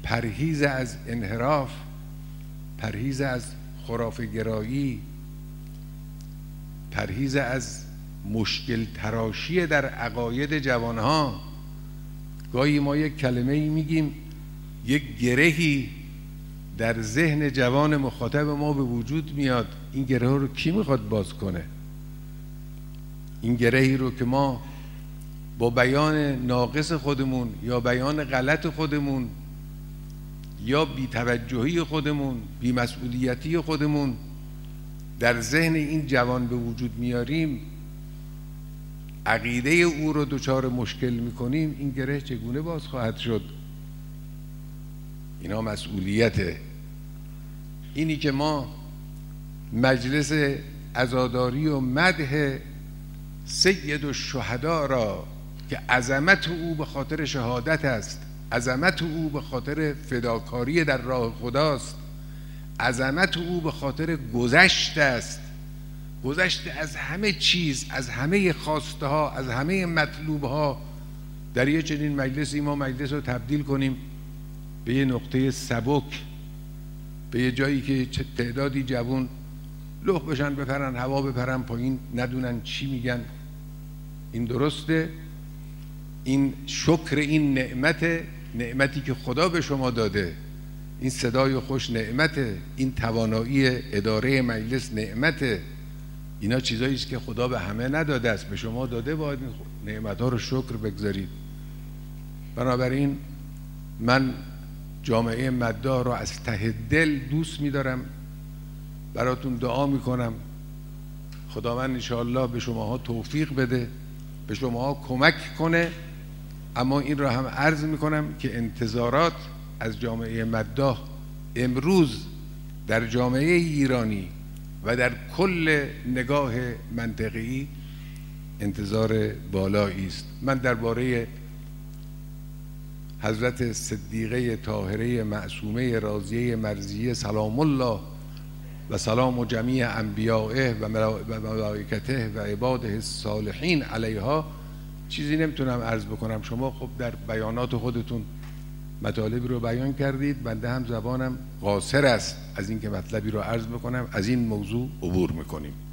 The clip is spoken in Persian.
پرهیز از انحراف، پرهیز از خرافه گرایی، پرهیز از مشکل تراشی در عقاید جوانها. گاهی ما یک کلمه‌ای میگیم، یک گرهی در ذهن جوان مخاطب ما به وجود میاد، این گره رو کی میخواد باز کنه؟ این گرهی رو که ما با بیان ناقص خودمون یا بیان غلط خودمون یا بی‌توجهی خودمون، بی‌مسئولیتی خودمون در ذهن این جوان به وجود میاریم، عقیده او رو دچار مشکل میکنیم، این گره چگونه باز خواهد شد؟ اینا مسئولیته. اینی که ما مجلس عزاداری و مدح سید الشهدا را که عظمت او به خاطر شهادت است، عظمت او به خاطر فداکاری در راه خداست، عظمت او به خاطر گذشت است، گذشته از همه چیز، از همه خواسته ها، از همه مطلوب ها. در یه چنین مجلسی ما مجلس رو تبدیل کنیم به یه نقطه سبک، به یه جایی که تعدادی جوان لخ بشن، بپرن هوا، بپرن پایین، ندونن چی میگن. این درسته؟ این شکر این نعمتی که خدا به شما داده، این صدای خوش نعمته، این توانایی اداره مجلس نعمته. اینا چیزایی است که خدا به همه نداده است، به شما داده، باید این نعمت‌ها رو شکر بگذارید. بنابراین من جامعه مداح رو از ته دل دوست می‌دارم، براتون دعا می‌کنم خداوند انشاءالله به شماها توفیق بده، به شماها کمک کنه. اما این را هم عرض می‌کنم که انتظارات از جامعه مداح امروز در جامعه ایرانی و در کل نگاه منطقی انتظار بالایی است. من درباره حضرت صدیقه طاهره معصومه راضیه مرضیه سلام الله و سلام جمیع انبیائه و ملائکته و عباده الصالحین علیها چیزی نمیتونم عرض بکنم. شما خب در بیانات خودتون مطالبی رو بیان کردید، بنده هم زبانم قاصر است از اینکه مطلبی رو عرض بکنم. از این موضوع عبور میکنیم.